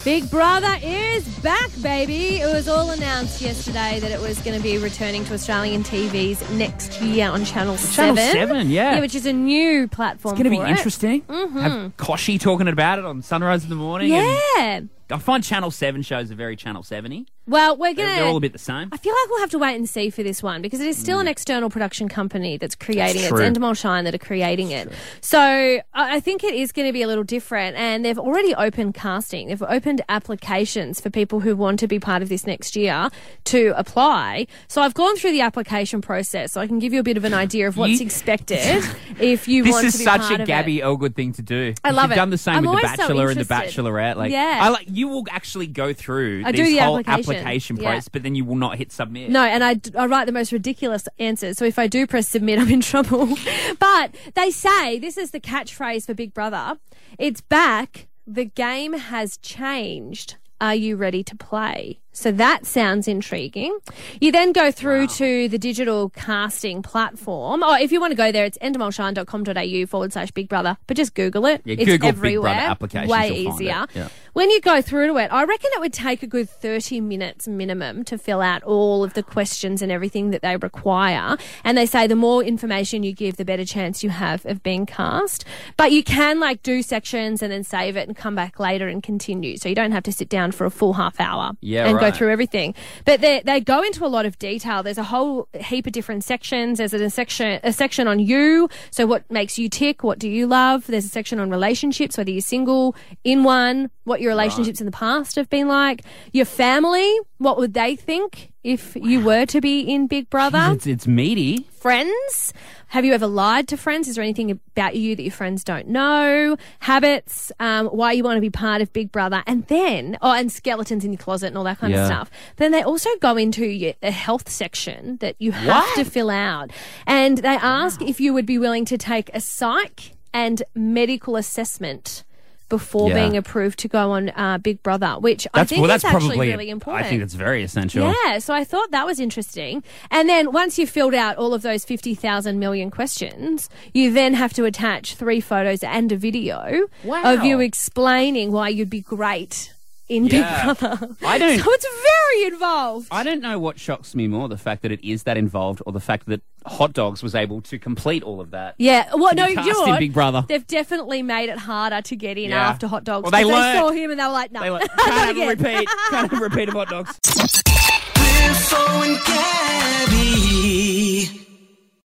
Big Brother is back, baby. It was all announced yesterday that it was going to be returning to Australian TVs next year on Channel 7. Channel 7, yeah. Yeah, which is a new platform. It's going to be for interesting. Have Koshi talking about it on Sunrise in the morning. Yeah. I find Channel 7 shows are very Channel 7-y. Well, we're going to... They're all a bit the same. I feel like we'll have to wait and see for this one because it is still an external production company that's creating it. It's true. Endemol Shine that are creating it. So I think it is going to be a little different, and they've already opened casting. They've opened applications for people who want to be part of this next year to apply. So I've gone through the application process so I can give you a bit of an idea of what's expected if you want to be part of it. This is such a Gabby Elgood thing to do. I love You've it. done the same I'm with The always so Bachelor and The interested. Bachelorette. Like, Yeah. you will actually go through I do this the whole application. Yeah. process, but then you will not hit submit. No, and I write the most ridiculous answers. So if I do press submit, I'm in trouble. But they say, this is the catchphrase for Big Brother, it's back, the game has changed. Are you ready to play? So that sounds intriguing. You then go through to the digital casting platform. Oh, if you want to go there, it's endemolshine.com.au/Big Brother. But just Google it. Yeah, it's Google everywhere. Big Brother applications. Way you'll find easier. it. Yeah. When you go through to it, I reckon it would take a good 30 minutes minimum to fill out all of the questions and everything that they require. And they say the more information you give, the better chance you have of being cast. But you can do sections and then save it and come back later and continue. So you don't have to sit down for a full half hour and go through everything. But they go into a lot of detail. There's a whole heap of different sections. There's a section on you. So what makes you tick? What do you love? There's a section on relationships, whether you're single, in one, what your relationships in the past have been like. Your family, what would they think if you were to be in Big Brother? Jeez, it's meaty. Friends. Have you ever lied to friends? Is there anything about you that your friends don't know? Habits, why you want to be part of Big Brother. And then, and skeletons in your closet and all that kind of stuff. Then they also go into a health section that you have to fill out. And they ask if you would be willing to take a psych and medical assessment before being approved to go on Big Brother, which I think is actually really important. I think it's very essential. Yeah, so I thought that was interesting. And then once you've filled out all of those 50,000 million questions, you then have to attach 3 photos and a video of you explaining why you'd be great in Big Brother. So it's very involved. I don't know what shocks me more, the fact that it is that involved or the fact that Hot Dogs was able to complete all of that. Yeah. Well, no, you know what? Big Brother. They've definly made it harder to get in after Hot Dogs. Well, they saw him and they were like, no. Can't have a repeat. Can't have a repeat of Hot Dogs. Wilfo and Gabby.